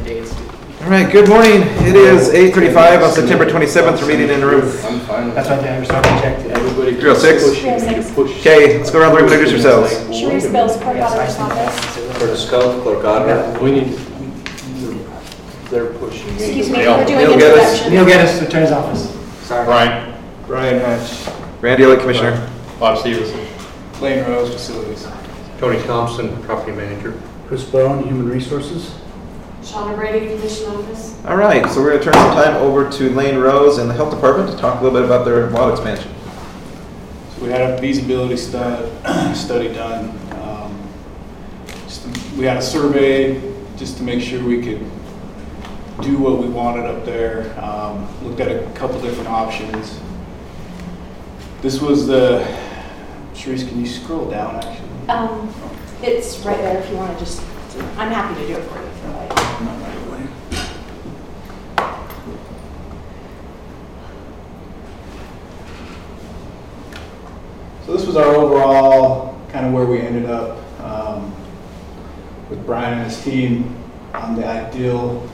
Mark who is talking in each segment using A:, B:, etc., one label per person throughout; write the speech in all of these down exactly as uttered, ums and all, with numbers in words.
A: dates.
B: All right, good morning. It is eight thirty-five on September twenty-seventh. We're meeting in room.
C: I'm fine with
A: That's
C: that.
A: what they were starting to check today.
C: Everybody
B: Three oh six.
C: push,
D: Three oh
C: you
D: six.
C: push.
B: Okay, let's go around the room and introduce yourselves.
D: Sharice Bills, Court Auditor's Office.
C: For the scout, clerk auditor, we need, they're pushing me.
D: Excuse me,
B: Neil-
D: we're doing
B: Neil Geddes.
D: introduction.
A: Neil Geddes, Attorney's Office.
E: Brian.
C: Brian Hatch.
B: Randy Elliott, Commissioner.
E: Bob Stevenson.
F: Lane Rose, Facilities.
E: Tony Thompson, Property Manager.
F: Chris Bone, Human Resources.
D: Shauna Brady, Commission Office.
B: All right, so we're going to turn some time over to Lane Rose and the Health Department to talk a little bit about their lot expansion.
F: So we had a feasibility stud, study done. Um, just, we had a survey just to make sure we could do what we wanted up there. Um, looked at a couple different options. This was the, Sharice, can you scroll down actually?
D: Um, it's right there if you want to just, I'm happy to do it for you if you like.
F: Not right away. So this was our overall, kind of where we ended up um, with Brian and his team on the ideal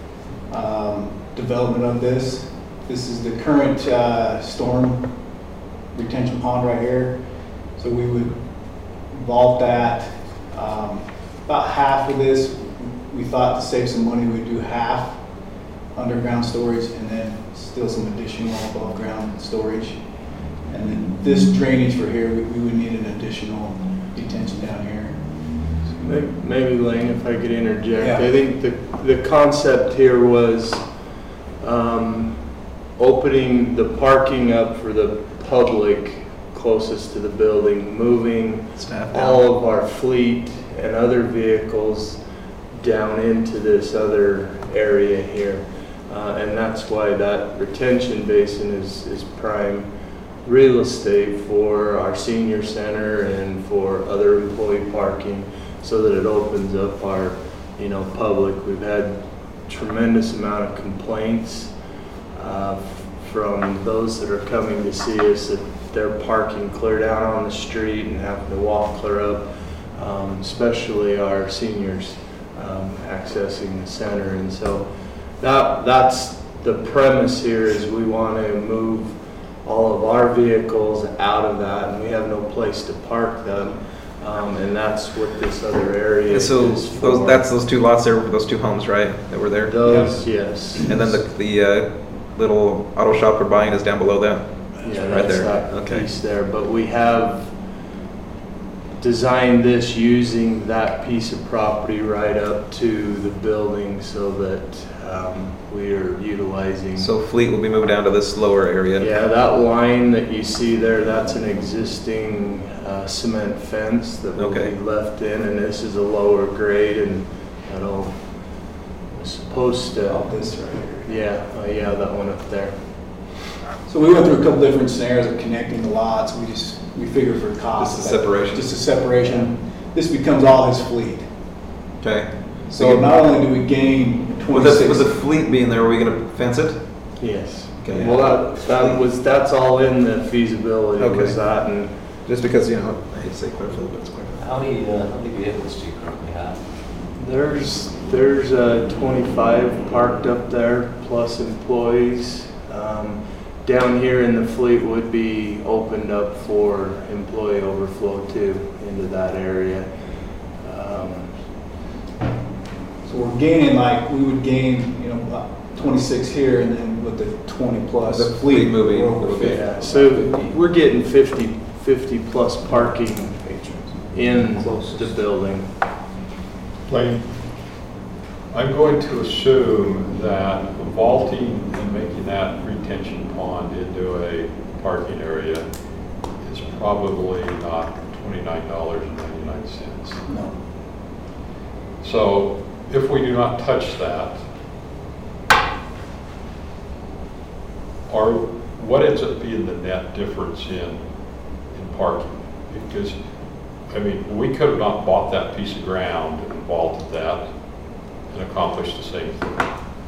F: um, development of this. This is the current uh, storm retention pond right here. So we would vault that. Um, about half of this, we thought to save some money, we'd do half underground storage and then still some additional above ground storage. And then this drainage for here, we, we would need an additional detention down here.
C: Maybe, maybe Lane, if I could interject.
F: Yeah.
C: I think the, the concept here was um, opening the parking up for the public closest to the building, moving
B: Staff down.
C: all of our fleet and other vehicles down into this other area here. Uh, and that's why that retention basin is, is prime real estate for our senior center and for other employee parking, so that it opens up our, you know, public. We've had tremendous amount of complaints uh, from those that are coming to see us that they're parking clear down on the street and having to walk clear up, um, especially our seniors um, accessing the center. And so that that's the premise here, is we want to move all of our vehicles out of that, and we have no place to park them. Um, and that's what this other area
B: And so
C: is for.
B: those, that's those two lots there, those two homes, right, that were there?
C: Those, yes.
B: And then the, the uh, little auto shop we're buying is down below that?
C: Yeah,
B: right
C: that's
B: there.
C: that
B: Okay.
C: piece there, but we have designed this using that piece of property right up to the building, so that um, we are utilizing.
B: So fleet will be moved down to this lower area?
C: Yeah, that line that you see there, that's an existing uh, cement fence that will
B: Okay.
C: be left in, and this is a lower grade, and that'll, it's supposed to,
F: About this right here.
C: yeah, uh, yeah, that one up there.
F: So we went through a couple different scenarios of connecting the lots. We just, we figured for cost.
B: Just a
F: that-
B: separation.
F: Just a separation. This becomes all his fleet.
B: Okay.
F: So
B: you-
F: not only do we gain
B: With the,
F: twenty-six.
B: with the fleet being there, are we going to fence it?
C: Yes.
B: Okay.
C: Well, that, that was, that's all in the feasibility,
B: Okay.
C: was that, and
B: Just because, you know, I hate to say Clearfield, but it's Clearfield.
G: How many, uh, how many vehicles do you currently have?
C: there's, there's uh, twenty-five parked up there, plus employees. Um, Down here in the fleet would be opened up for employee overflow too, into that area. Um,
F: So we're gaining like, we would gain, you know, about twenty-six here, and then with the twenty plus
B: The
F: fleet.
B: fleet moving,
F: we're over
B: it'll be-
F: fifty.
C: Yeah, so we're getting fifty, fifty plus parking in the building.
E: Lane, I'm going to assume that vaulting and making that retention pond into a parking area is probably not twenty-nine dollars and ninety-nine cents.
F: No.
E: So if we do not touch that, or what ends up being the net difference in, in parking? Because, I mean, we could have not bought that piece of ground and vaulted that and accomplished the same thing.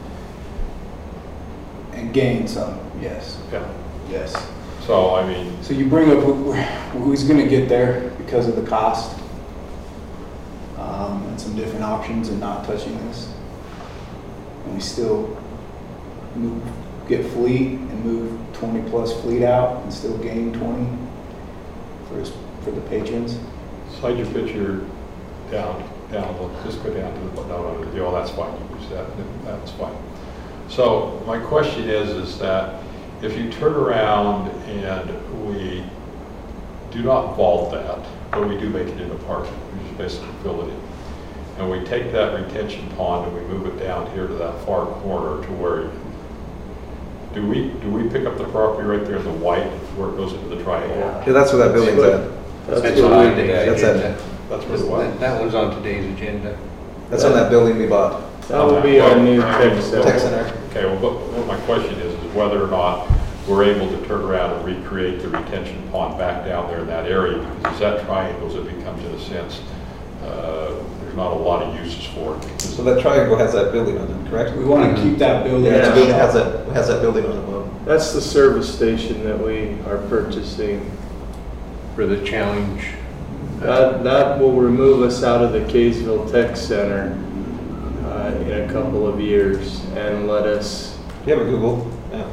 F: And gain some, yes,
E: Yeah.
F: yes.
E: So, I mean,
F: So you bring up who- who's gonna get there because of the cost, um, and some different options and not touching this. and we still move, get fleet and move twenty plus fleet out and still gain twenty for, his, for the patrons.
E: Slide your picture down, down, look, just go down to the, no, no, no, oh, that's fine, you use that, that's fine. So my question is, is that if you turn around and we do not vault that, but we do make it into parking, we just basically fill it in, and we take that retention pond and we move it down here to that far corner to where, do we, do we pick up the property right there in the white where it goes into the triangle?
C: Yeah.
B: Yeah, that's where that building's at.
C: That's
H: That's
C: what
H: on
C: we
H: today's
B: That's
H: agenda.
E: That's where the what?
H: That that one's on today's agenda.
B: That's on that building we bought,
C: That will be our new tech center.
B: tech center.
E: Okay, well, what, what my question is, is whether or not we're able to turn around and recreate the retention pond back down there in that area, because as that triangles, it becomes, in a sense, uh, there's not a lot of uses for it.
B: So that triangle has that building on it, correct?
F: We want to keep that building.
B: Yeah,
F: as
B: that
F: a
B: building
F: shop.
B: has that, has that building on it, well.
C: That's the service station that we are purchasing.
H: For the challenge.
C: That, that will remove us out of the Kaysville Tech Center uh, in a couple of years and let us,
B: Do you have a Google? Yeah.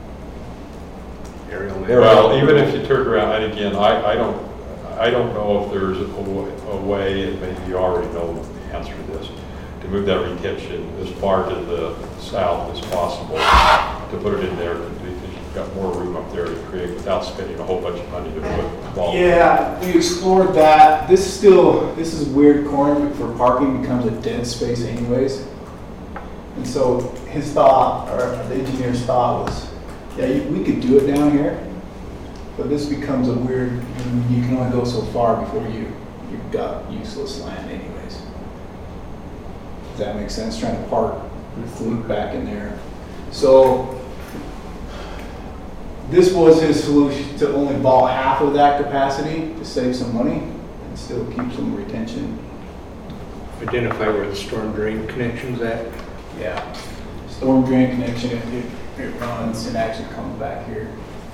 H: Aerial
B: There.
E: Well, even if you turn around, and again, I, I don't, I don't know if there's a, wa- a way, and maybe you already know the answer to this, to move that retention as far to the south as possible, to put it in there, because you've got more room up there to create without spending a whole bunch of money to put. well,
F: Yeah, we explored that. This is still, this is a weird corner for parking, becomes a dead space anyways. And so his thought, or the engineer's thought was, yeah, you- we could do it down here, but this becomes a weird, you can only go so far before you, you've got useless land anyways. Does that make sense? Trying to park the fleet back in there. So this was his solution, to only vault half of that capacity to save some money and still keep some retention.
H: Identify where the storm drain connection's at.
F: Yeah. Storm drain connection, it, it, it runs and actually comes back here.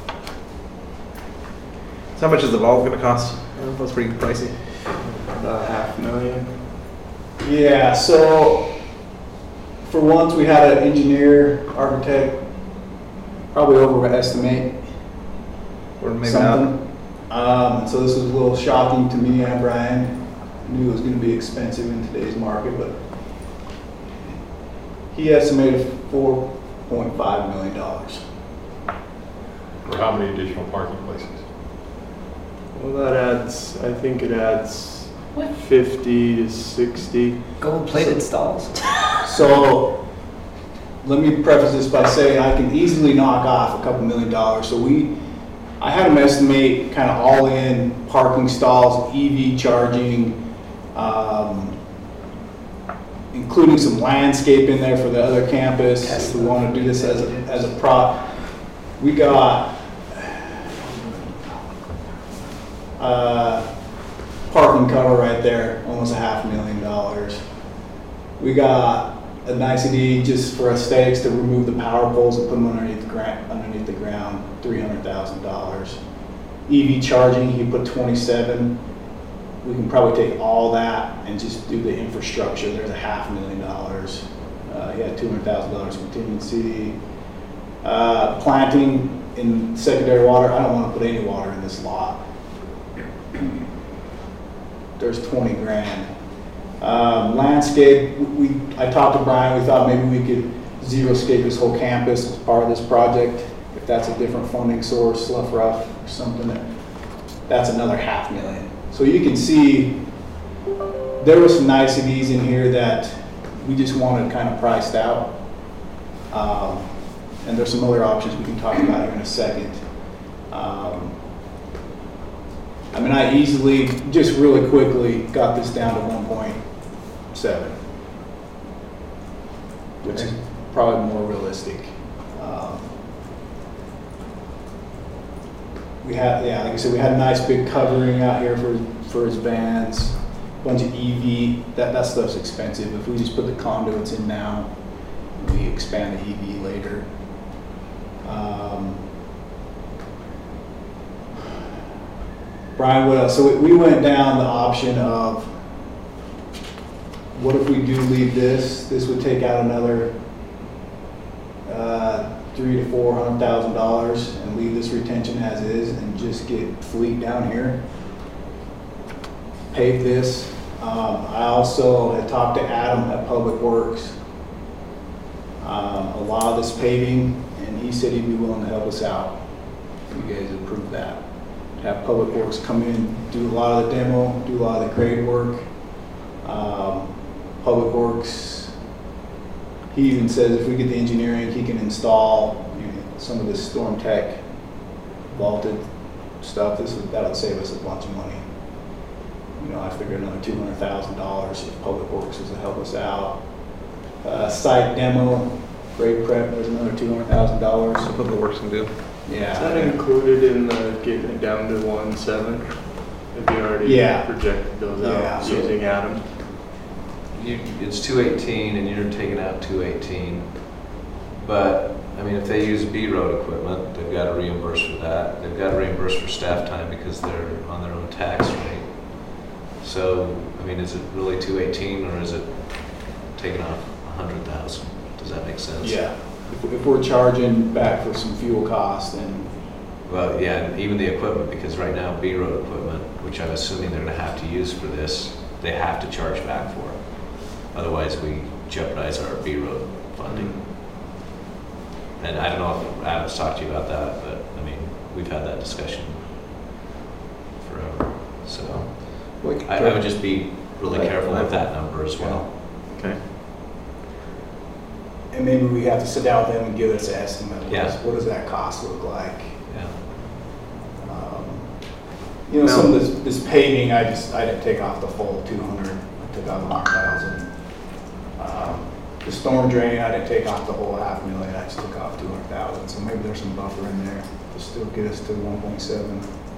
B: So how much is the vault gonna cost? Uh, That's pretty pricey.
C: about half million.
F: Yeah, so for once we had an engineer, architect, probably overestimate
B: Or maybe not.
F: something. Um, so this was a little shocking to me and Brian. Knew it was going to be expensive in today's market, but he estimated four point five million dollars.
E: For how many additional parking places?
C: Well, that adds, I think it adds fifty to sixty.
A: Gold-plated stalls.
F: So let me preface this by saying I can easily knock off a couple million dollars. So we, I had them estimate kind of all in parking stalls, E V charging, um, including some landscape in there for the other campus. We want to do this as a, as a prop. We got uh, parking cover right there, almost a half a million dollars. We got a nicety just for aesthetics to remove the power poles and put them underneath the ground, underneath the ground, three hundred thousand dollars. E V charging, he put twenty-seven. We can probably take all that and just do the infrastructure. There's a half million dollars. Uh, he had two hundred thousand dollars contingency. Uh, planting in secondary water, I don't want to put any water in this lot. There's twenty grand. Um, landscape, we, I talked to Brian, we thought maybe we could zero-scape this whole campus as part of this project. If that's a different funding source, Slough Rough or something, that, that's another half million. So you can see there were some niceties in here that we just wanted kind of priced out. Um, and there's some other options we can talk about here in a second. Um, I mean, I easily, just really quickly, got this down to one point seven, which is probably more realistic. Um, we had, yeah, like I said, we had a nice big covering out here for for his vans, bunch of E V. That that stuff's expensive. If we just put the conduits in now, we expand the E V later. Um, Brian, what else? So we went down the option of what if we do leave this? This would take out another uh, three to four hundred thousand dollars and leave this retention as is and just get fleet down here. Pave this. Um, I also had talked to Adam at Public Works. Um, a lot of this paving, and he said he'd be willing to help us out. If you guys approve that. Have Public Works come in, do a lot of the demo, do a lot of the grade work. Um, Public Works, he even says if we get the engineering, he can install, you know, some of this Storm Tech vaulted stuff. This would, that would save us a bunch of money. You know, I figure another two hundred thousand dollars if Public Works is to help us out. Uh, site demo, grade prep, there's another two hundred thousand dollars.
B: So Public Works can do.
F: Yeah.
C: Is that included in the getting it down to one seven? Have you already
F: Yeah.
C: projected those
F: Yeah,
C: out
F: so-
C: using Adam?
G: You, it's two eighteen and you're taking out two eighteen. But, I mean, if they use B-road equipment, they've got to reimburse for that. They've got to reimburse for staff time because they're on their own tax rate. So, I mean, is it really two eighteen or is it taking off a hundred thousand? Does that make sense?
F: Yeah. If, if we're charging back for some fuel costs, then
G: Well, yeah, and even the equipment, because right now B-road equipment, which I'm assuming they're going to have to use for this, they have to charge back for it. Otherwise, we jeopardize our B-road funding. And I don't know if Adam's talked to you about that, but I mean, we've had that discussion forever. So I, I would just be really
B: Right.
G: careful with that number as well.
B: Okay.
F: and maybe we have to sit down with them and give us an estimate. What
G: Yeah.
F: does- What does that cost look like?
G: Yeah.
F: Um, You know, some of this, this paving, I just, I didn't take off the full two hundred, I took off a hundred thousand. Um, The storm drain, I didn't take off the whole half million, I just took off two hundred thousand, so maybe there's some buffer in there to still get us to one point seven.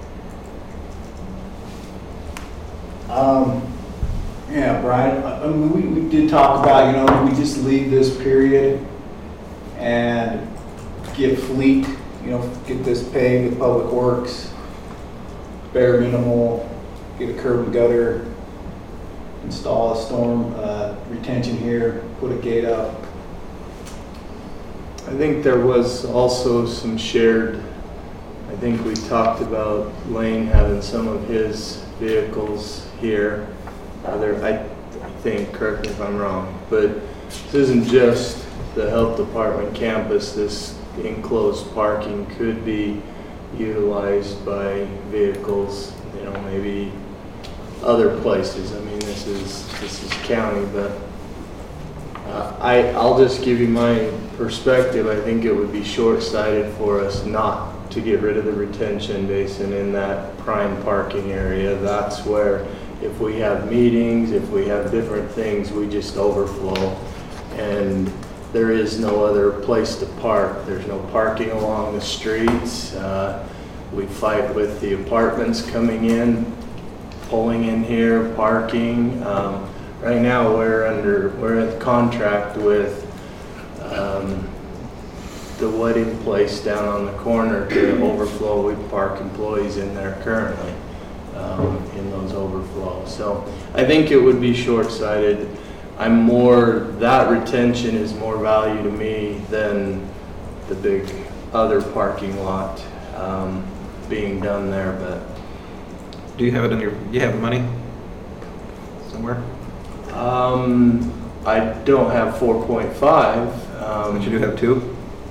F: Um, yeah, Brian, I I mean, we, we did talk about, you know, we just leave this period and get fleet, you know, get this paved with Public Works, bare minimal, get a curb and gutter, install a storm uh, retention here, put a gate up.
C: I think there was also some shared, I think we talked about Lane having some of his vehicles here. Uh, there, I think, correct me if I'm wrong, but this isn't just the health department campus. This enclosed parking could be utilized by vehicles, you know, maybe other places. I mean, this is this is county, but uh, I I'll just give you my perspective. I think it would be short-sighted for us not to get rid of the retention basin in that prime parking area. That's where, if we have meetings, if we have different things, we just overflow, and there is no other place to park. There's no parking along the streets. Uh, we fight with the apartments coming in, pulling in here, parking. Um, right now, we're under we're in contract with um, the wedding place down on the corner to overflow. We park employees in there currently um, in those overflows. So I think it would be short-sighted. I'm more, that retention is more value to me than the big other parking lot um, being done there, but.
B: Do you have it in your, you have the money somewhere?
C: Um, I don't have four point five. Um,
B: But you do have two?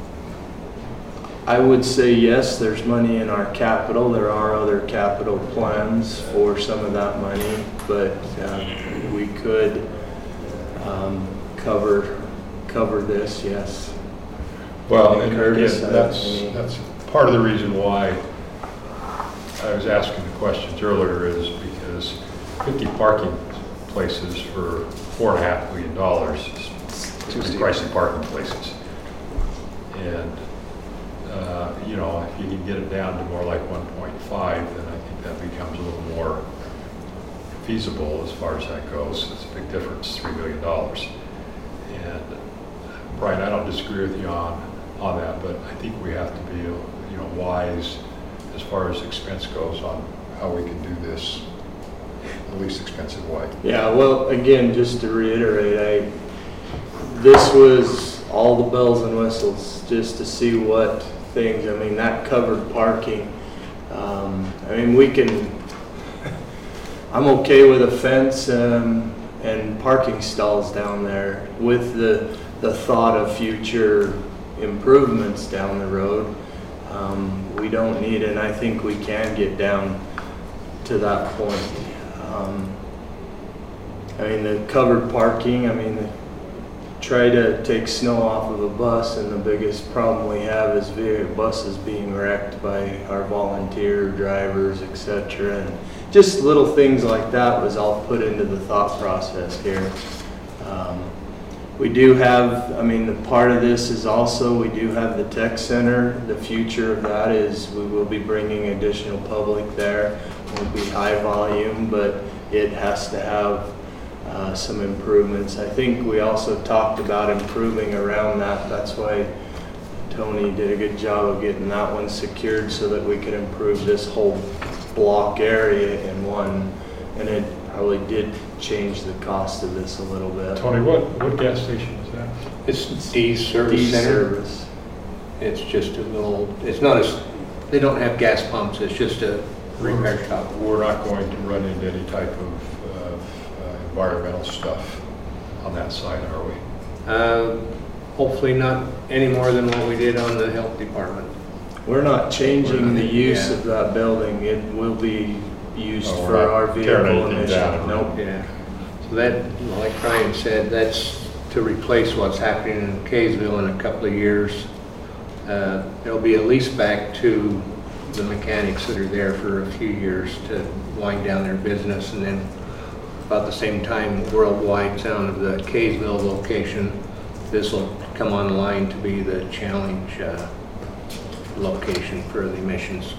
C: I would say yes, there's money in our capital. There are other capital plans for some of that money, but uh, we could um, cover cover this, yes.
E: Well,
C: And
E: and
C: Curtis,
E: again,
C: I
E: that's,
C: mean-
E: that's part of the reason why I was asking the questions earlier, is because fifty parking places for four and a half million dollars is too many pricey parking places. And, uh, you know, if you can get it down to more like one point five, then I think that becomes a little more feasible as far as that goes. It's a big difference, three million dollars. And Brian, I don't disagree with you on, on that, but I think we have to be, you know, wise as far as expense goes on how we can do this the least expensive way.
C: Yeah, well, again, just to reiterate, I, this was all the bells and whistles, just to see what things, I mean, that covered parking, um, I mean, we can, I'm okay with a fence, um, and parking stalls down there with the, the thought of future improvements down the road. Um, we don't need, and I think we can get down to that point. Um, I mean, the covered parking, I mean, try to take snow off of a bus, and the biggest problem we have is vehicle buses being wrecked by our volunteer drivers, et cetera. And just little things like that was all put into the thought process here. Um, we do have, I mean, the part of this is also, we do have the tech center. The future of that is we will be bringing additional public there. It won't be high volume, but it has to have Uh, some improvements. I think we also talked about improving around that. That's why Tony did a good job of getting that one secured so that we could improve this whole block area in one. And it probably did change the cost of this a little bit.
E: Tony, what, what gas station is that?
H: It's D's Service
C: D
H: Center.
C: service.
H: It's just a little, it's not as, they don't have gas pumps, it's just a repair shop.
E: We're not going to run into any type of uh, uh, environmental stuff on that side, are we?
H: Uh, Hopefully not any more than what we did on the health department.
C: We're not changing the use
H: Yeah.
C: of that building. It will be used
E: Oh, we're
C: for
E: not
C: our
E: tearing
C: vehicle
E: anything down,
C: emission.
E: right?
C: Nope.
H: Yeah. So that, like Brian said, that's to replace what's happening in Kaysville in a couple of years. Uh, There'll be a lease back to the mechanics that are there for a few years to wind down their business, and then about the same time, Worldwide's out of the Kaysville location. This will come online to be the challenge uh, location for the emissions.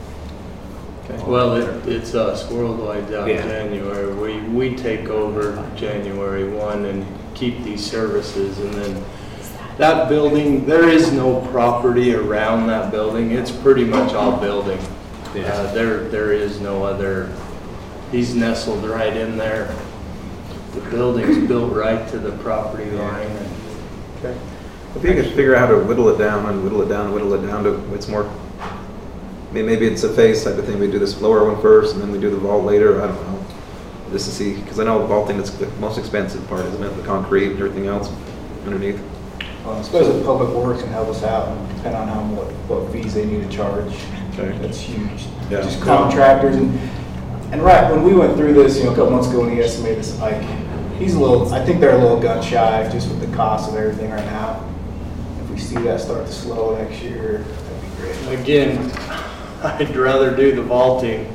C: Well, it, it's us, Worldwide's out in
H: Yeah.
C: January. We, we take over January first and keep these services, and then that building, there is no property around that building. It's pretty much all building. Uh, there, there is no other, he's nestled right in there. The building's built right to the property line. And
B: Okay. If you could figure out how to whittle it down and whittle it down, whittle it down to it's more, I mean, maybe it's a phase type of thing. We do this lower one first and then we do the vault later. I don't know. Just to see, because I know the vaulting is the most expensive part, isn't it? The concrete and everything else underneath.
F: Um, I suppose if Public Works can help us out, depending on how, what, what fees they need to charge.
B: Okay.
F: That's huge.
B: Yeah.
F: Just contractors, and, and right, when we went through this, you know, a couple months ago, when he estimated this, like, he's a little, I think they're a little gun shy just with the cost of everything right now. If we see that start to slow next year, that'd be great.
C: again, I'd rather do the vaulting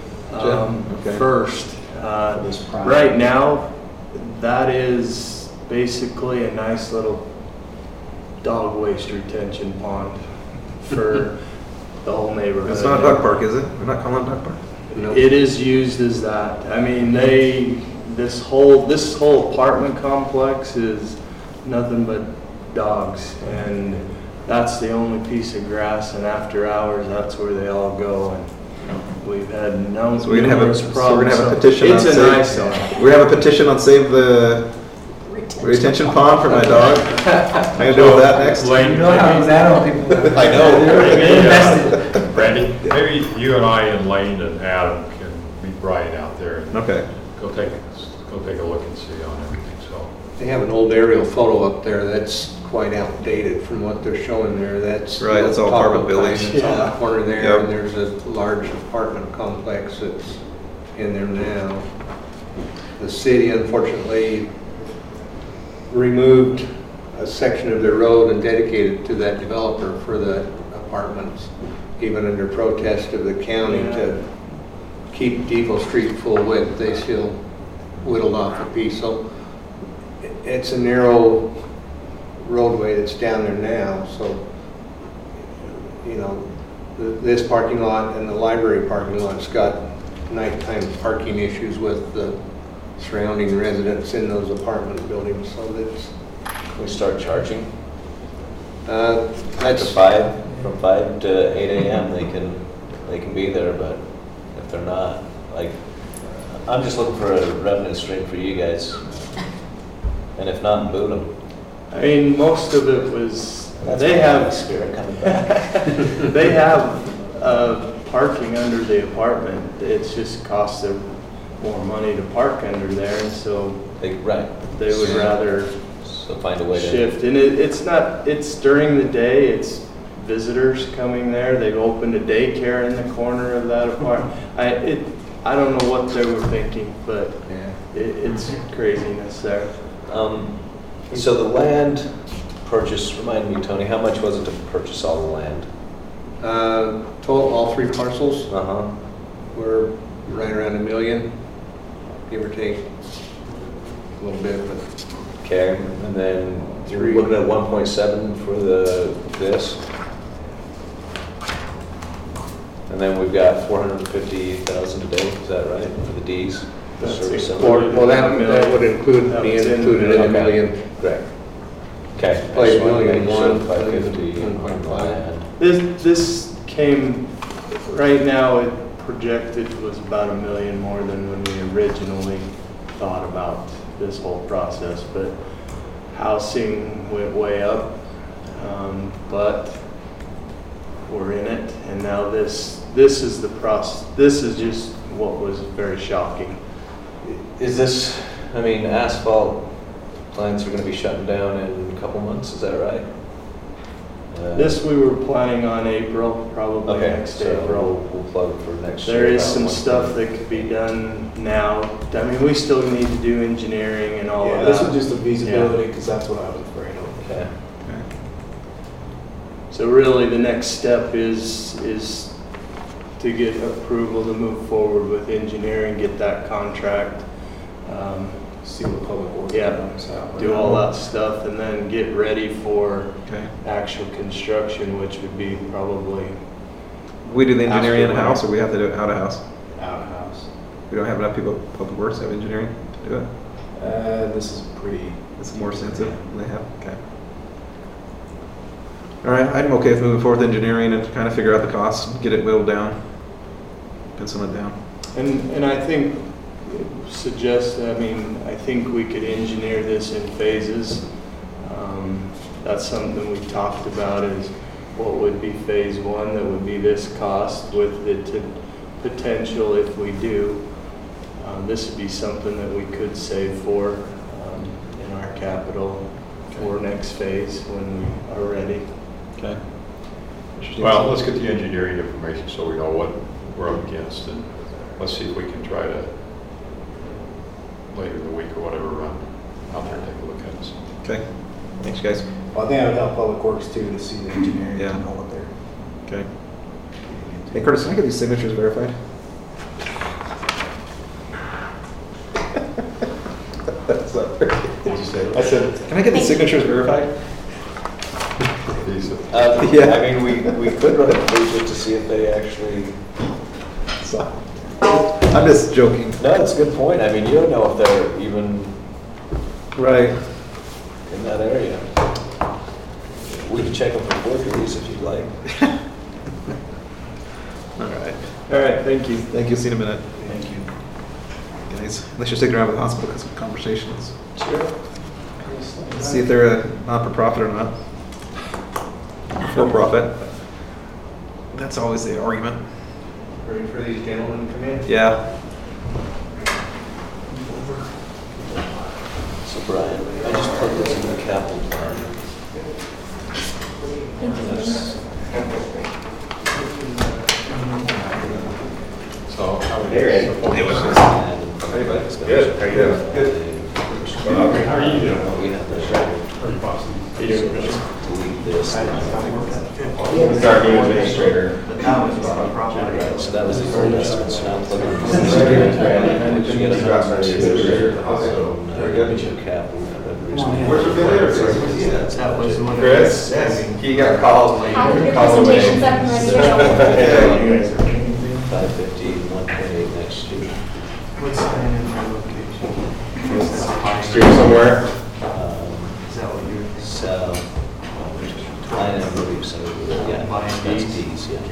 C: um,
B: Okay.
C: first. Uh,
F: This prime.
C: Right now, that is basically a nice little dog waste retention pond for the whole neighborhood.
B: It's not a dog park, is it? We're not calling it a dog park.
H: Nope.
C: It is used as that. I mean, they, this whole, this whole apartment complex is nothing but dogs. And that's the only piece of grass, and after hours, that's where they all go. And we've had no
B: So we're gonna have a,
C: numerous
B: so we're
C: problems.
B: gonna have a petition on
C: It's a
B: save.
C: nice one.
B: We're gonna have a petition on save the retention pond for my dog. I'm gonna deal with that next.
E: Lane,
A: You know how that old people.
B: I know.
A: They're invested.
E: Randy, maybe you and I and Lane and Adam can meet Brian out there and
B: Okay.
E: go take, go take a look and see on everything, so.
H: They have an old aerial photo up there that's quite outdated from what they're showing there. That's
B: Right, that's all apartment buildings.
H: It's on the corner there,
B: Yep.
H: and there's a large apartment complex that's in there now. The city unfortunately removed a section of their road and dedicated it to that developer for the apartments, even under protest of the county to keep Depot Street full width. They still whittled off a piece. So it's a narrow roadway that's down there now. So, you know, th- this parking lot and the library parking lot's got nighttime parking issues with the surrounding residents in those apartment buildings. So that's,
I: Can we start charging?
H: uh,
I: To
H: that's,
I: five, from five to eight A M, they can, they can be there, but if they're not, like, I'm just looking for a revenue stream for you guys. And if not, boot them.
C: I mean, most of it was,
I: That's
C: they
I: my
C: have,
I: spirit coming back.
C: they have uh, parking under the apartment. It's just costs them more money to park under there, and so
I: They, right.
C: they would rather
I: So find a way to.
C: shift. And it, it's not, it's during the day, it's visitors coming there. They've opened a daycare in the corner of that apartment. I, it, I don't know what they were thinking, but
H: Yeah.
C: it, it's craziness there.
I: Um, so the land purchase, remind me, Tony, how much was it to purchase all the land?
H: Uh, total, all three parcels
I: Uh-huh.
H: were right around a million, give or take a little bit, but
I: Okay, and then you're looking at one point seven for the, this. And then we've got four hundred fifty thousand today, is that right, for the Ds? the
C: That's
I: service center?
C: included.
H: well, that, that would include,
C: That
H: be
C: was in
H: included in the
C: the-
H: million.
I: Great. Okay.
H: Probably
I: I just wanted to
H: million
I: make sure
H: one,
I: five
H: million
I: fifty
H: one point
I: on the
H: five.
I: land.
C: This, this came, right now, it projected was about a million more than when we originally thought about this whole process, but housing went way up, um, but we're in it, and now this, this is the process, this is just what was very shocking.
I: Is this, I mean, asphalt plants are gonna be shutting down in a couple months, is that right? Uh,
C: This we were planning on April, probably
I: Okay,
C: next
I: so
C: April.
I: we'll, we'll plug for next year.
C: There is
I: about
C: some
I: one
C: stuff
I: thing.
C: that could be done now. I mean, we still need to do engineering and all
F: Yeah,
C: of
F: this
C: that.
F: was just a feasibility, because that's what I was afraid of.
I: Okay.
C: So really, the next step is, is to get approval to move forward with engineering, get that contract, um,
F: See what public works
C: Yeah.
F: comes out.
C: do all that stuff, and then get ready for
B: Okay.
C: actual construction, which would be probably,
B: We do the engineering
C: After
B: in-house, or we have to do it out-of-house?
F: Out of house.
B: We don't have enough people, public works have engineering to do it?
F: Uh, this is pretty.
B: It's more sensitive than they have, okay. All right, I'm okay with moving forward with engineering and kind of figure out the costs, get it whittled down, pencil it down.
C: and, and I think, suggest, I mean, I think we could engineer this in phases. Um, That's something we talked about, is what would be phase one, that would be this cost with the t- potential if we do. Um, This would be something that we could save for um, in our capital for next phase when we are ready.
B: Okay.
E: Well, let's get the engineering information so we know what we're up against, and let's see if we can try to, later in the week or whatever, run out there and take a look at this.
B: Okay, thanks, guys.
F: Well, I think that would help public works too, to see the engineering,
B: Yeah.
F: to know what they're.
B: Okay. Hey Curtis, can I get these signatures verified? That's not very-
F: Did you say?
B: I said, can I get the signatures verified?
E: These,
I: Uh,
B: Yeah.
I: I mean, we, we could run it through just to see if they actually,
B: So- I'm just joking.
I: no, that's a good point. I mean, you don't know if they're even
B: Right.
I: in that area. We can check them for forgeries if you'd like.
B: All right.
C: All right, thank you.
B: Thank you, see you in a minute.
C: Thank you.
B: Guys, let's just stick around with the hospital because of conversations.
C: Sure.
B: See if they're a not-for-profit or not. For-profit. That's always the argument.
H: Ready for these gentlemen to come in?
B: Yeah.
I: So Brian, I just plugged this in the capital plan. That's-
E: so how would
I: Hey,
E: you?
I: Good.
B: How you doing?
E: How are you doing?
I: We have to
E: You doing good?
I: delete this.
A: He's our new administrator.
I: Right, so that was the old estimate, so now I'm plugging in this. We get a number here.
B: Very good.
I: Your capital.
B: Where's your bill?
C: That was the one.
B: Chris?
C: Yes.
B: He got called.
D: Have your presentations up and ready to go.
I: Five fifty, one point eight next year.
C: What's the name of my location?
B: Here somewhere.
I: Um,
C: Is that what you're?
I: So, line and believe so, yeah, that's D's, yeah.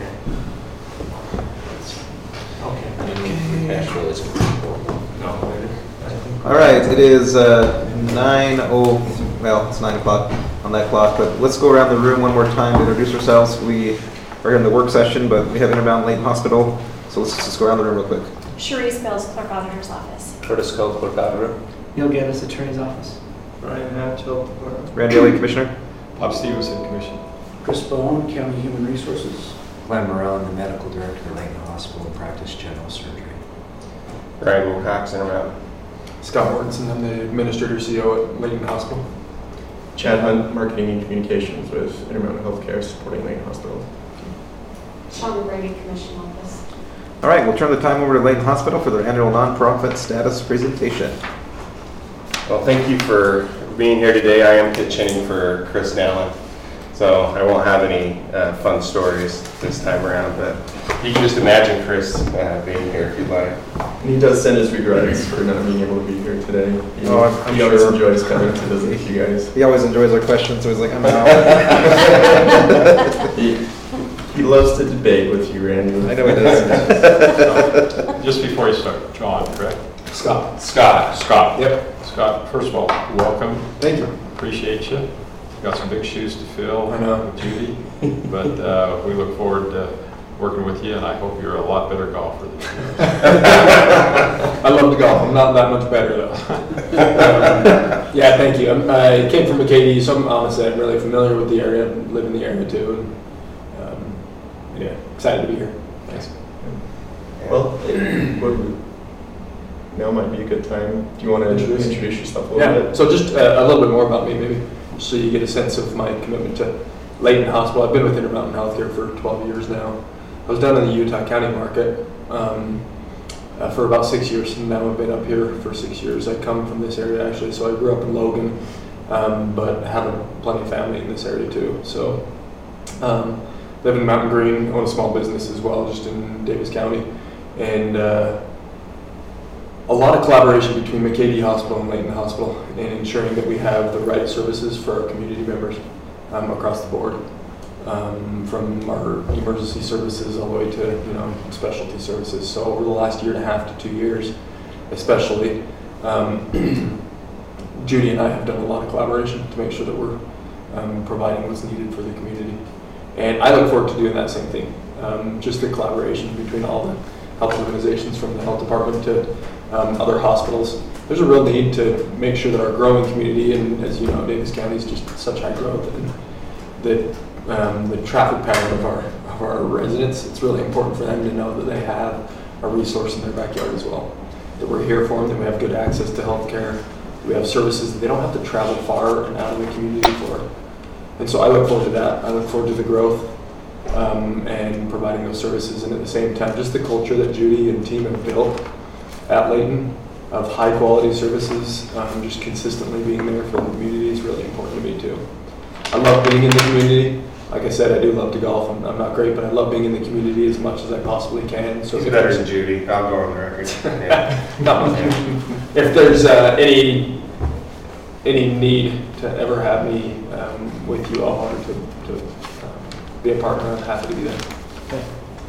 I: I mean, cash flow isn't important.
C: No.
B: All right, it is uh, nine oh well, it's nine o'clock on that clock, but let's go around the room one more time to introduce ourselves. We are in the work session, but we have Intermountain Layton Hospital, so let's just go around the room real quick.
D: Cherise Bills, Clerk Auditor's Office.
I: Curtis Cole, Clerk Auditor.
J: Neil Geddes, Attorney's Office.
C: Ryan Hatchell.
B: Randy Elliott, Commissioner.
E: Bob Stevenson, Commission.
J: Chris Bone, County Human Resources.
K: Glenn Morrell, the Medical Director of Layton Hospital, practice general surgery.
A: Ryan Wilcox, Intermountain.
L: Scott Mortensen, I'm the Administrator C E O at Layton Hospital.
M: Chad Hunt, Marketing and Communications with Intermountain Healthcare, supporting Layton Hospital.
D: Sean Brady, Commission Office.
B: All right, we'll turn the time over to Layton Hospital for their annual nonprofit status presentation.
A: Well, thank you for being here today. I am pitching for Chris Dallin, so I won't have any uh, fun stories this time around, but you can just imagine Chris uh, being here if you'd like.
M: And he does send his regrets for not being able to be here today. He,
B: Oh, I'm- I'm
M: he always
B: sure.
M: enjoys coming to visit you guys.
B: He always enjoys our questions, so he's like, I'm out.
M: he, he loves to debate with you, Randy.
B: I know he does.
E: Just before you start, John, correct?
L: Scott.
E: Scott. Scott.
L: Yep.
E: Scott, first of all, welcome.
L: Thank you.
E: Appreciate you. Got some big shoes to fill
L: I know.
E: with Judy, but uh, we look forward to working with you, and I hope you're a lot better golfer than you are.
L: I love to golf. I'm not that much better though. Um, yeah, thank you. I'm, I came from Acadie, so I'm honestly I'm really familiar with the area, live in the area too, and um, yeah, excited to be here. Thanks.
M: Well, what we, now might be a good time. Do you want to introduce, introduce yourself a little
L: Yeah.
M: bit?
L: So just uh, a little bit more about me, maybe, so you get a sense of my commitment to Layton Hospital. I've been with Intermountain Healthcare for twelve years now. I was down in the Utah County market um, uh, for about six years, and now I've been up here for six years. I come from this area actually, so I grew up in Logan, um, but have a, plenty of family in this area too. So um, live in Mountain Green, own a small business as well, just in Davis County, and uh, a lot of collaboration between McCady Hospital and Layton Hospital in ensuring that we have the right services for our community members um, across the board. Um, from our emergency services all the way to you know specialty services. So over the last year and a half to two years, especially, um, Judy and I have done a lot of collaboration to make sure that we're um, providing what's needed for the community. And I look forward to doing that same thing. Um, just the collaboration between all the health organizations, from the health department to um, other hospitals. There's a real need to make sure that our growing community, and as you know, Davis County is just such high growth, and that Um, the traffic pattern of our of our residents, it's really important for them to know that they have a resource in their backyard as well. That we're here for them, that we have good access to health care, we have services that they don't have to travel far and out of the community for. And so I look forward to that. I look forward to the growth um, and providing those services, and at the same time, just the culture that Judy and team have built at Layton of high quality services, um, just consistently being there for the community is really important to me too. I love being in the community. Like I said, I do love to golf. I'm, I'm not great, but I love being in the community as much as I possibly can. So
A: He's
L: if
A: better
L: there's-
A: than Judy. I'll go on the record. Yeah.
L: Not much. If there's uh, any any need to ever have me um, with you, I'll honor to, to um, be a partner. I'm happy to be there. Okay.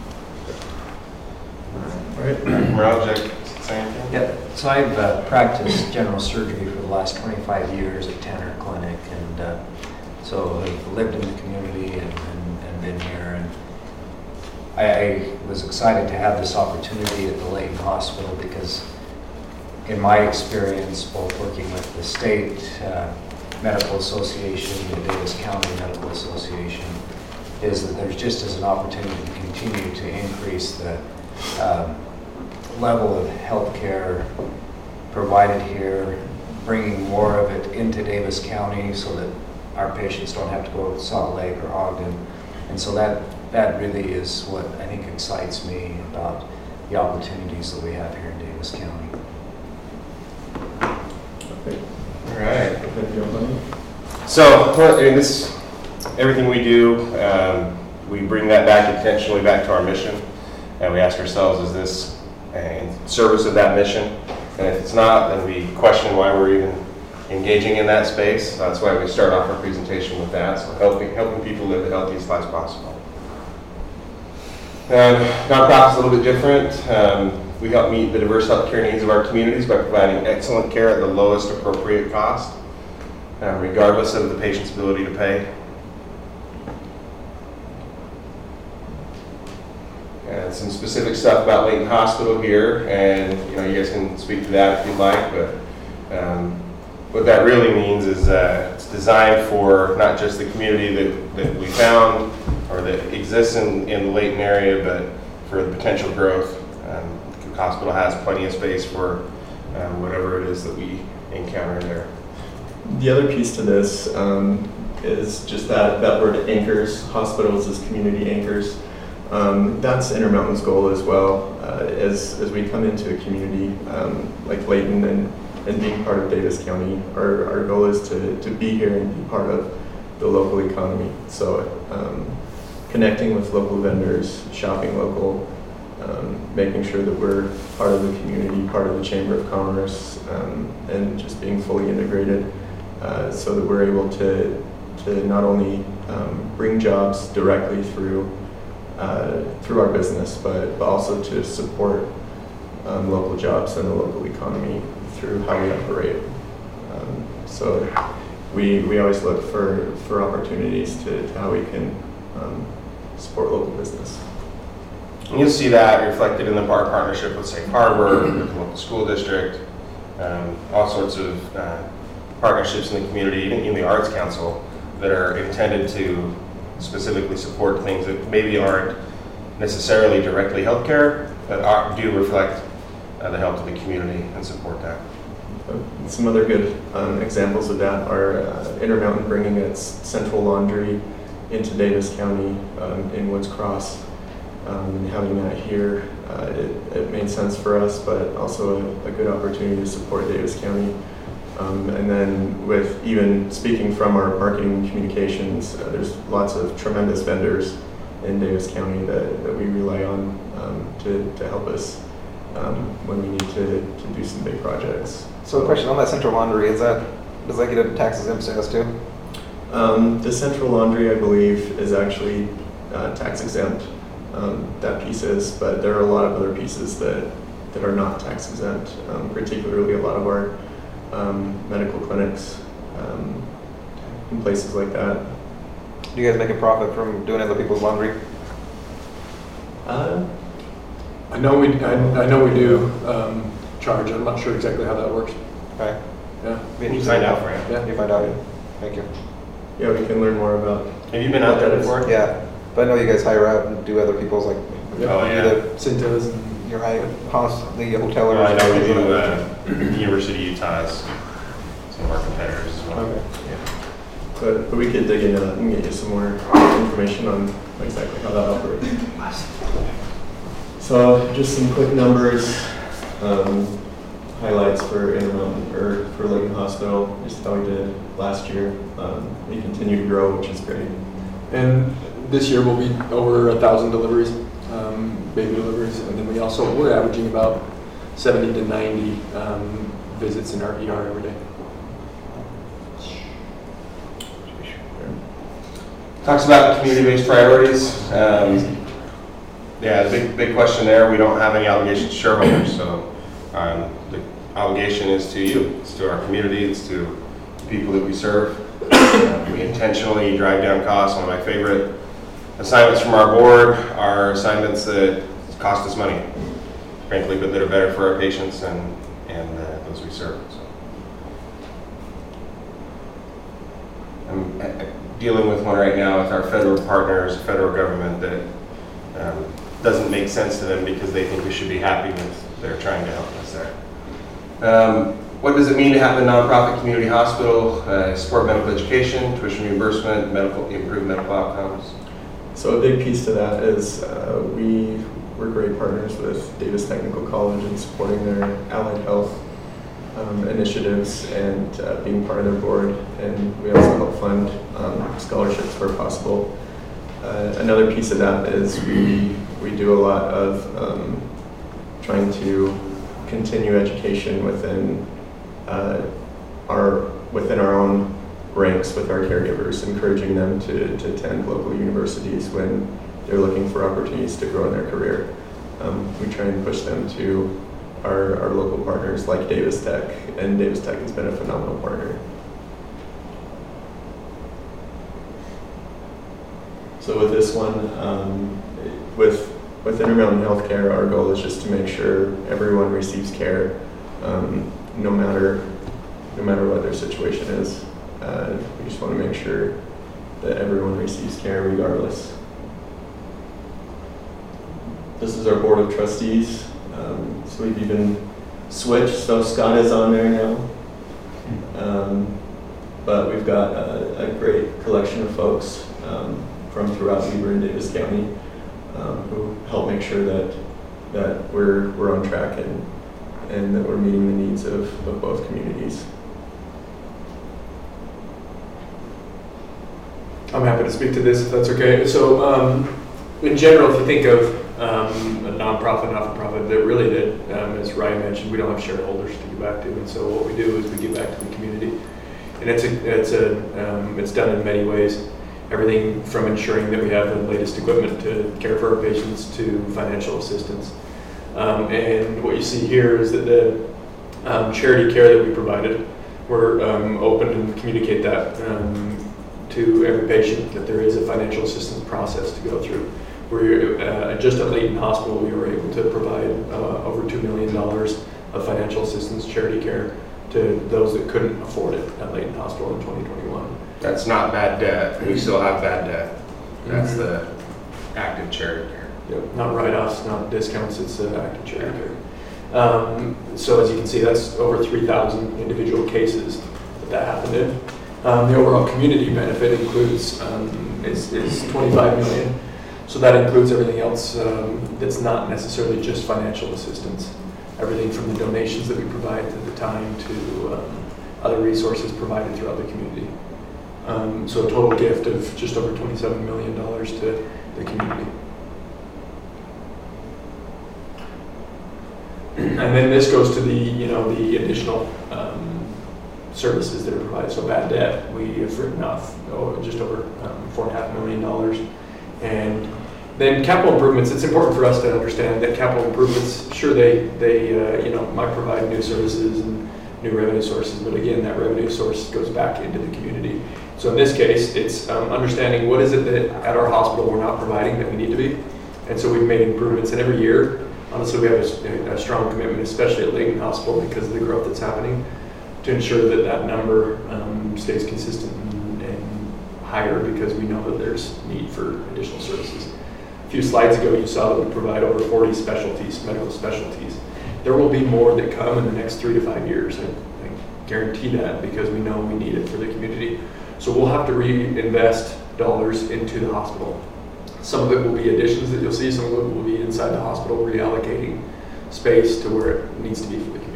A: All right. Morale, Jack, say anything?
K: Yeah, so I've uh, practiced general surgery for the last twenty-five years at Tanner Clinic, and uh, so I've lived in the community and, and, and been here. And I, I was excited to have this opportunity at the Layton Hospital because in my experience, both working with the state uh, medical association, the Davis County Medical Association, is that there's just as an opportunity to continue to increase the um, level of health care provided here, bringing more of it into Davis County so that our patients don't have to go to Salt Lake or Ogden. And so that, that really is what I think excites me about the opportunities that we have here in Davis County.
A: All right. So, well, I mean, this, everything we do, um, we bring that back intentionally back to our mission, and we ask ourselves, is this in service of that mission? And if it's not, then we question why we're even engaging in that space. So that's why we start off our presentation with that, so helping helping people live the healthiest lives possible. Um, nonprofit's a little bit different. Um, we help meet the diverse healthcare needs of our communities by providing excellent care at the lowest appropriate cost. uh, regardless of the patient's ability to pay. And some specific stuff about Layton Hospital here, and you know, you guys can speak to that if you'd like, but um, what that really means is uh, it's designed for not just the community that, that we found or that exists in, in the Layton area, but for the potential growth. Um, the hospital has plenty of space for um, whatever it is that we encounter there.
M: The other piece to this um, is just that, that word anchors, hospitals as community anchors. Um, that's Intermountain's goal as well. Uh, as, as we come into a community um, like Layton and, and being part of Davis County, our, our goal is to, to be here and be part of the local economy. So um, connecting with local vendors, shopping local, um, making sure that we're part of the community, part of the Chamber of Commerce, um, and just being fully integrated uh, so that we're able to, to not only um, bring jobs directly through Uh, through our business, but, but also to support um, local jobs and the local economy through how we operate. Um, so we, we always look for, for opportunities to, to how we can um, support local business.
A: And you'll see that reflected in the bar partnership with Safe Harbor, with the local school district, um, all sorts of uh, partnerships in the community, even in the Arts Council, that are intended to specifically support things that maybe aren't necessarily directly healthcare, but are, do reflect uh, the health of the community and support that.
M: Some other good um, examples of that are uh, Intermountain bringing its central laundry into Davis County um, in Woods Cross, um, and having that here. Uh, it, it made sense for us, but also a, a good opportunity to support Davis County. Um, and then with even speaking from our marketing communications, uh, there's lots of tremendous vendors in Davis County that, that we rely on um, to, to help us um, when we need to, to do some big projects.
B: So the question on that central laundry, is that, does that get a tax exempt status too?
M: Um, the central laundry, I believe, is actually uh, tax exempt. Um, that piece is, but there are a lot of other pieces that, that are not tax exempt, um, particularly a lot of our Um, medical clinics um, and places like that.
B: Do you guys make a profit from doing other people's laundry?
M: Uh,
L: I know we, I, I know we do um, charge. I'm not sure exactly how that works.
B: Okay.
L: Yeah.
A: You find out for you.
L: Yeah.
B: You find out. Thank you.
M: yeah, we can learn more about.
A: Have you been out there before?
B: Yeah, but I know you guys hire out and do other people's, like,
L: Yeah.
A: Oh, yeah.
B: the,
L: Cintas and
B: your high, house, the hotel.
A: Well, I know we do uh, University of Utah's, some of our competitors as well.
B: Okay.
A: Yeah.
M: But, but we could dig into that and get you some more information on exactly how that operates. So just some quick numbers, um, highlights for Intermountain, or for Layton Hospital, just how we did last year. Um, we continue to grow, which is great.
L: And this year will be over a thousand deliveries, um, baby deliveries, and then we also, we're averaging about seventy to ninety um, visits in our E R every day.
A: Talks about community-based priorities. Um, yeah, the big, big question there, we don't have any obligations to shareholders, so um, the obligation is to you. It's to our community, it's to the people that we serve. Uh, we intentionally drive down costs. One of my favorite assignments from our board are assignments that cost us money, frankly, but that are better for our patients and, and uh, those we serve. So. I'm dealing with one right now with our federal partners, federal government, that um, doesn't make sense to them because they think we should be happy with their trying to help us there. Um, what does it mean to have a nonprofit community hospital? Uh, support medical education, tuition reimbursement, medical improve medical outcomes.
M: So a big piece to that is uh, we, we're great partners with Davis Technical College in supporting their allied health Um, initiatives and uh, being part of their board, and we also help fund um, scholarships where possible. Uh, another piece of that is we we do a lot of um, trying to continue education within uh, our within our own ranks with our caregivers, encouraging them to, to attend local universities when they're looking for opportunities to grow in their career. Um, we try and push them to Our, our local partners like Davis Tech, and Davis Tech has been a phenomenal partner. So with this one, um, with with Intermountain Healthcare, our goal is just to make sure everyone receives care, um, no matter no matter what their situation is. Uh, we just want to make sure that everyone receives care regardless. This is our board of trustees. Um, so we've even switched, so Scott is on there now. Um, but we've got a, a great collection of folks um, from throughout Weber and Davis County um, who help make sure that that we're we're on track and and that we're meeting the needs of, of both communities.
L: I'm happy to speak to this if that's okay. So, um, in general, if you think of um, a nonprofit, not-for-profit, that really did, um, as Ryan mentioned, we don't have shareholders to give back to, and so what we do is we give back to the community, and it's a, it's a, um, it's done in many ways. Everything from ensuring that we have the latest equipment to care for our patients to financial assistance. Um, and what you see here is that the um, charity care that we provided, we're um, open and communicate that. Um, to every patient that there is a financial assistance process to go through. We're uh, just at Layton Hospital, we were able to provide uh, over two million dollars of financial assistance charity care to those that couldn't afford it at Layton Hospital in twenty twenty-one.
A: That's not bad debt. We still have bad debt. That's the active charity care.
L: Yep. Not write-offs, not discounts, it's uh, active charity care. Um, so as you can see, that's over three thousand individual cases that that happened in. Um, the overall community benefit includes um, is, is twenty-five million. So that includes everything else um, that's not necessarily just financial assistance. Everything from the donations that we provide to the time to um, other resources provided throughout the community. Um, so a total gift of just over twenty-seven million dollars to the community. And then this goes to the, you know, the additional um, services that are provided. So bad debt, we have written off oh, just over um, four and a half million dollars. And then capital improvements, it's important for us to understand that capital improvements, sure they, they uh, you know, might provide new services and new revenue sources, but again, that revenue source goes back into the community. So in this case, it's um, understanding what is it that at our hospital we're not providing that we need to be. And so we've made improvements, and every year, honestly, we have a, a strong commitment, especially at Layton Hospital because of the growth that's happening, to ensure that that number um, stays consistent and, and higher because we know that there's need for additional services. A few slides ago, you saw that we provide over forty specialties, medical specialties. There will be more that come in the next three to five years. I, I guarantee that because we know we need it for the community. So we'll have to reinvest dollars into the hospital. Some of it will be additions that you'll see, some of it will be inside the hospital, reallocating space to where it needs to be for the community.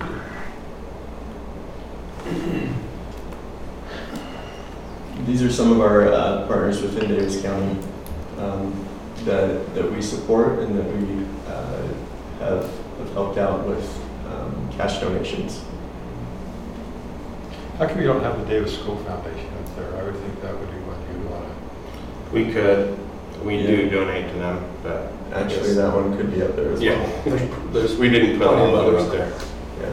M: These are some of our uh, partners within Davis County um, that, that we support and that we uh, have, have helped out with um, cash donations.
E: How come you don't have the Davis School Foundation up there? I would think that would be what you'd want to.
A: We could. We
M: Yeah.
A: do donate to them, but
M: Actually, that one could be up there as
A: yeah.
M: well.
A: There's, there's, we didn't put all of them up there.
M: Yeah.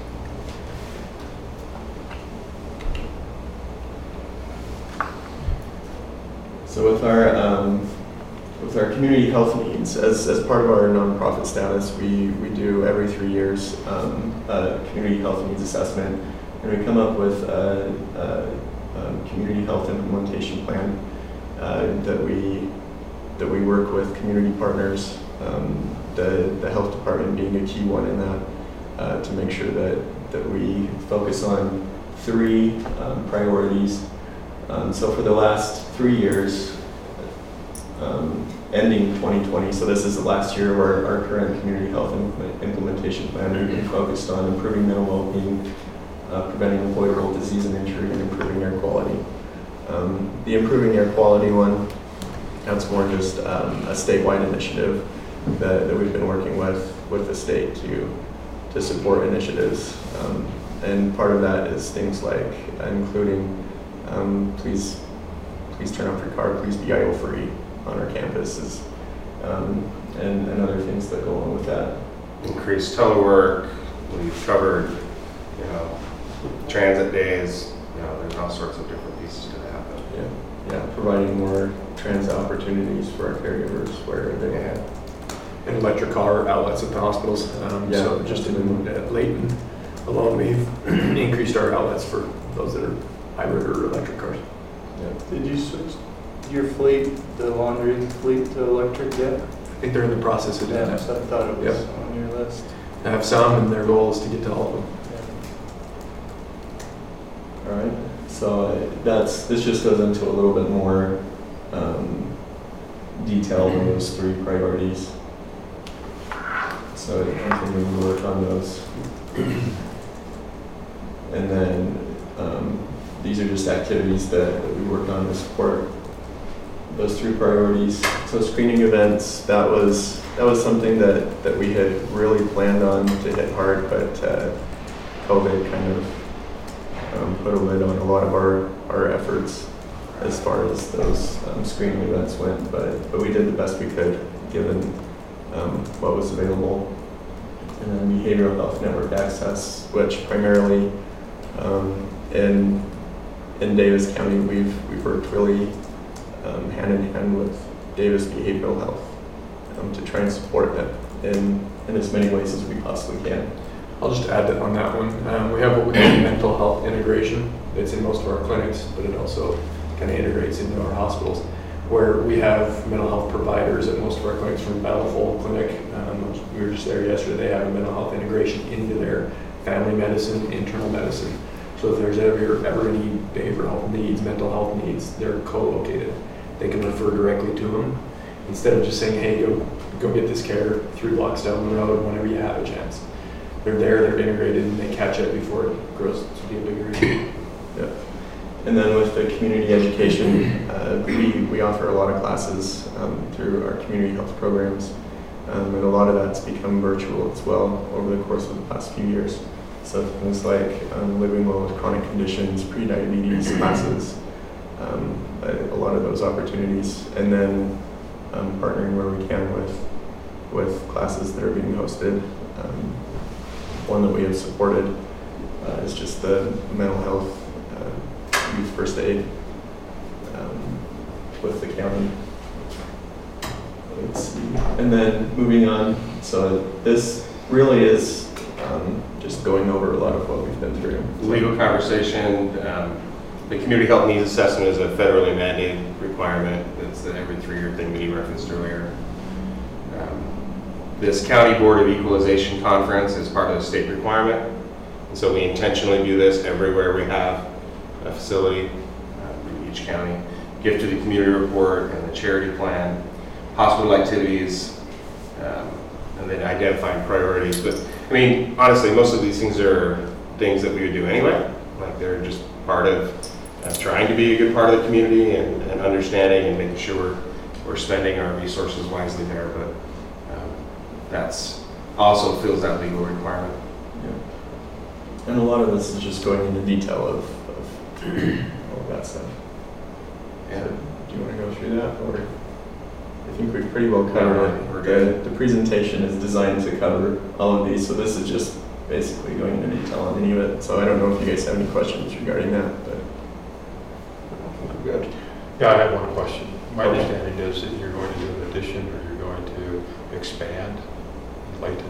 M: So with our um, with our community health needs, as, as part of our nonprofit status, we, we do every three years um, a community health needs assessment, and we come up with a, a, a community health implementation plan uh, that we that we work with community partners, um, the the health department being a key one in that, uh, to make sure that that we focus on three um, priorities. Um, so for the last three years, um, ending twenty twenty, so this is the last year of our, our current community health implement, implementation plan, we've been focused on improving mental well-being, uh, preventing avoidable disease and injury, and improving air quality. Um, the improving air quality one, that's more just um, a statewide initiative that, that we've been working with with the state to to support initiatives. Um, and part of that is things like uh, including um, please please turn off your car, please be I O free on our campuses, um, and, and other things that go along with that.
A: Increased telework, we've covered, you know, transit days, you know, there's all sorts of different pieces to that. But
M: Yeah, yeah, providing more transit opportunities for our caregivers where they
L: Yeah. And electric car outlets at the hospitals. Um,
M: Yeah.
L: So just in at Layton alone, we've increased our outlets for those that are hybrid or electric cars.
M: Yeah.
C: Did you switch your fleet, the laundry fleet to electric yet?
L: I think they're in the process of doing
C: Yeah,
L: that.
C: so I thought it was
L: Yep.
C: on your list.
L: I have some, and their goal is to get to all of them.
M: All right, so uh, that's, this just goes into a little bit more um, detail on those three priorities. So I think we will work on those. And then um, these are just activities that, that we work on to support those three priorities. So screening events, that was that was something that, that we had really planned on to hit hard, but uh, COVID kind of Um, put a lid on a lot of our, our efforts as far as those um, screening events went, but, but we did the best we could given um, what was available. And then behavioral health network access, which primarily um, in in Davis County, we've we've worked really um, hand in hand with Davis Behavioral Health um, to try and support them in in as many ways as we possibly can.
L: I'll just add that on that one. Um, we have what we call mental health integration. It's in most of our clinics, but it also kind of integrates into our hospitals, where we have mental health providers at most of our clinics. From Battlefold Clinic, um, we were just there yesterday. They have a mental health integration into their family medicine, internal medicine. So if there's ever ever any behavioral health needs, mental health needs, they're co-located. They can refer directly to them instead of just saying, "Hey, go go get this care three blocks down the road whenever you have a chance." They're there, they're integrated, and they catch it before it grows to be a bigger issue.
M: Yeah. And then with the community education, uh, we, we offer a lot of classes um, through our community health programs, um, and a lot of that's become virtual as well over the course of the past few years. So things like um, living well with chronic conditions, pre-diabetes classes, um, a, a lot of those opportunities, and then um, partnering where we can with, with classes that are being hosted. Um, One that we have supported uh, is just the mental health uh, youth first aid um, with the county. Let's see. And then moving on, so this really is um, just going over a lot of what we've been through.
A: Legal conversation. Um, the community health needs assessment is a federally mandated requirement. It's the every three-year thing that he referenced earlier. Um, This County Board of Equalization Conference is part of the state requirement. And so we intentionally do this everywhere we have a facility uh, in each county. Gift to the community report and the charity plan, hospital activities, um, and then identifying priorities. But I mean, honestly, most of these things are things that we would do anyway. Like they're just part of uh, trying to be a good part of the community and, and understanding and making sure we're, we're spending our resources wisely there. But that's also fills that legal requirement.
M: Yeah. And a lot of this is just going into detail of, of all of that stuff.
A: Yeah.
M: So, do you want to go through that? Or I think we've pretty well covered
A: No,
M: it.
A: we're
M: The,
A: good.
M: the presentation is designed to cover all of these, so this is just basically going into detail on any of it. So I don't know if you guys have any questions regarding that, but
A: We're good.
E: Yeah, I have one question. My
M: Okay.
E: understanding is that you're going to do an addition or you're going to expand Layton.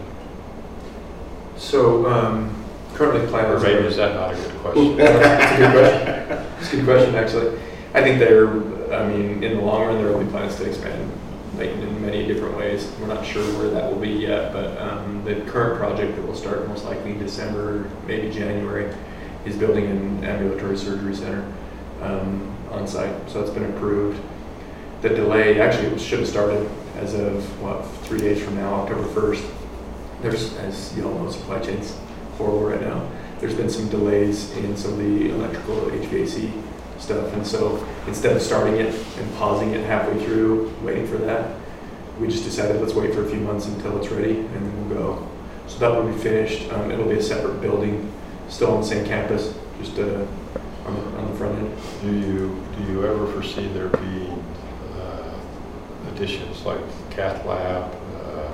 L: So um, currently planners
E: Or maybe
L: are-
E: is that not a good question?
L: That's a good question. It's a good question, actually. I think they're, I mean, in the long run, there will be plans to expand Layton in many different ways. We're not sure where that will be yet, but um, the current project that will start most likely in December, maybe January, is building an ambulatory surgery center um, on site. So it's been approved. The delay, actually, it should have started as of, what, three days from now, October first. There's, as you all know, supply chain's horrible right now. There's been some delays in some of the electrical H V A C stuff, and so instead of starting it and pausing it halfway through, waiting for that, we just decided let's wait for a few months until it's ready, and then we'll go. So that will be finished. Um, it'll be a separate building, still on the same campus, just uh, on, the, on the front end.
E: Do you, do you ever foresee there being uh, additions like cath lab, uh,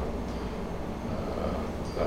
E: uh, that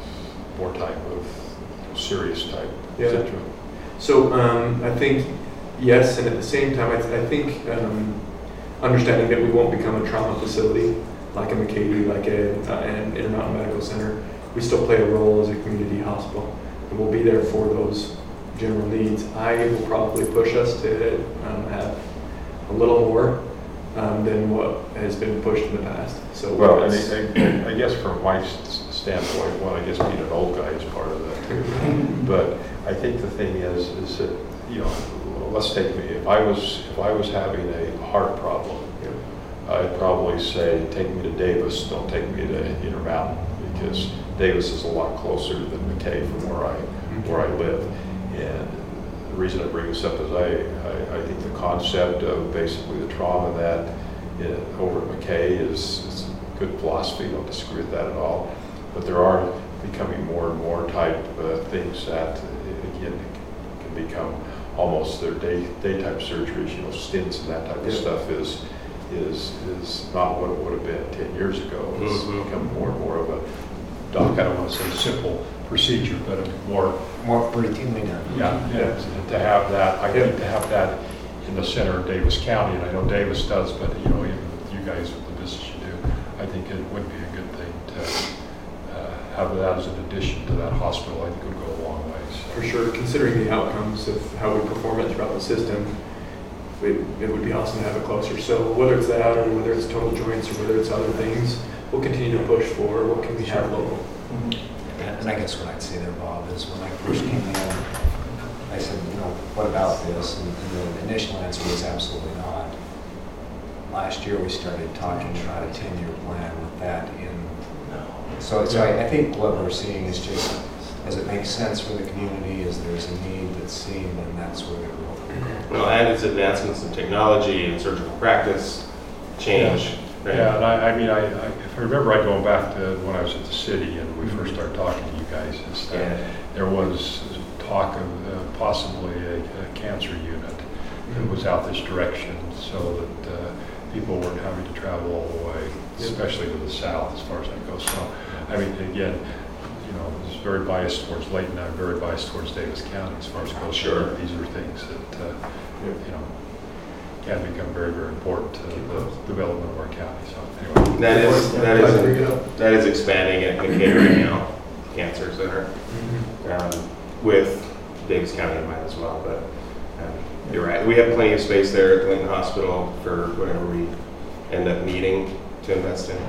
E: more type of serious type, et
L: Yeah.
E: cetera?
L: So um, I think yes, and at the same time, I, th- I think um, understanding that we won't become a trauma facility like a McCady, like a, uh, an Intermountain Medical Center, we still play a role as a community hospital, and we'll be there for those general needs. I will probably push us to um, have a little more um, than what has been pushed in the past. So,
E: Well, I,
L: it's-
E: mean, I, I guess from my s- standpoint, well, I guess being an old guy is part of that too. But I think the thing is, is that, you know, let's take me, if I was, if I was having a heart problem, I'd probably say, take me to Davis, don't take me to Intermountain, because Davis is a lot closer than McKay from where I, where I live. And the reason I bring this up is I, I, I think the concept of basically the trauma that uh, over at McKay is, is good philosophy, don't disagree with that at all. But there are becoming more and more type uh, things that, uh, again, can become almost their day, day type surgeries, you know, stents and that type of
L: Yeah.
E: stuff is, is, is not what it would have been ten years ago. It's
A: Mhm.
E: become more and more of a, doc, I don't want to say simple procedure, but a more,
K: More routinely done.
E: yeah, and to have that, I think to have that in the center of Davis County, and I know Davis does, but you know, even with you guys with the business you do, I think it would be a good thing to uh, have that as an addition to that hospital. I think it would go a long way. So.
L: for sure, considering the outcomes of how we perform it throughout the system, it, it would be awesome to have it closer. So whether it's that or whether it's total joints or whether it's other things, we'll continue to push for what can we have local.
K: And I guess what I'd say there, Bob, is when I first came in, I said, you know, what about this? And, and the initial answer was absolutely not. Last year we started talking about a ten-year plan with that in. So, so I, I think what we're seeing is just, as it makes sense for the community, as there's a need that's seen, then that's where they're going.
A: Well, and it's advancements in technology and surgical practice change. right?
E: Yeah, and I, I mean, I, I, if I remember right, going back to when I was at the city and we first started talking to you guys, is that
A: Yeah.
E: there was talk of uh, possibly a, a cancer unit that was out this direction, so that uh, people weren't having to travel all the way, especially to the south as far as that goes. So, I mean, again, you know, it's very biased towards Layton. I'm very biased towards Davis County as far as it goes.
A: Sure.
E: These are things that, uh, you know, can become very, very important to the development of our county. So anyway.
A: That is, that is, that is expanding at McKay right now, Cancer Center, um, with Davis County in mind as well. But um, you're right, we have plenty of space there at the Lincoln Hospital for whatever we end up needing to invest in.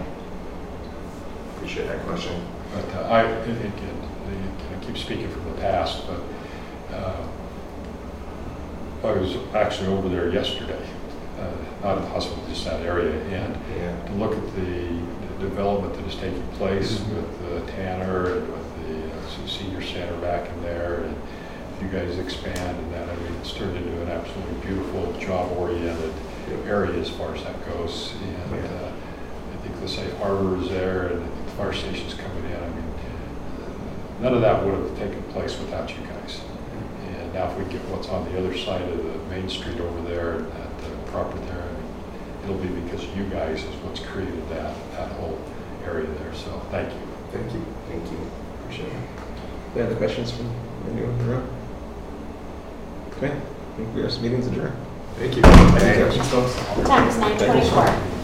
A: Appreciate that question.
E: But uh, I, again, the, I keep speaking from the past, but uh, I was actually over there yesterday, uh, not at the hospital, just that area, and
A: Yeah.
E: to look at the, the development that is taking place
L: Mhm.
E: with uh, Tanner and with the uh, senior center back in there, and you guys expand and that, I mean, it's turned into an absolutely beautiful, job-oriented area as far as that goes. And
A: Yeah.
E: uh, I think the safe harbor is there, and I think the fire station's coming in. I mean, none of that would have taken place without you guys. And now if we get what's on the other side of the main street over there, and that uh, property there, I mean, it'll be because you guys is what's created that, that whole area there. So thank you.
L: Thank you.
A: Thank you.
L: Appreciate it.
B: Any other questions from anyone in the room? Okay, I think we are, meeting's adjourned.
L: Thank you.
B: Thank you.
D: Time is nine twenty-four.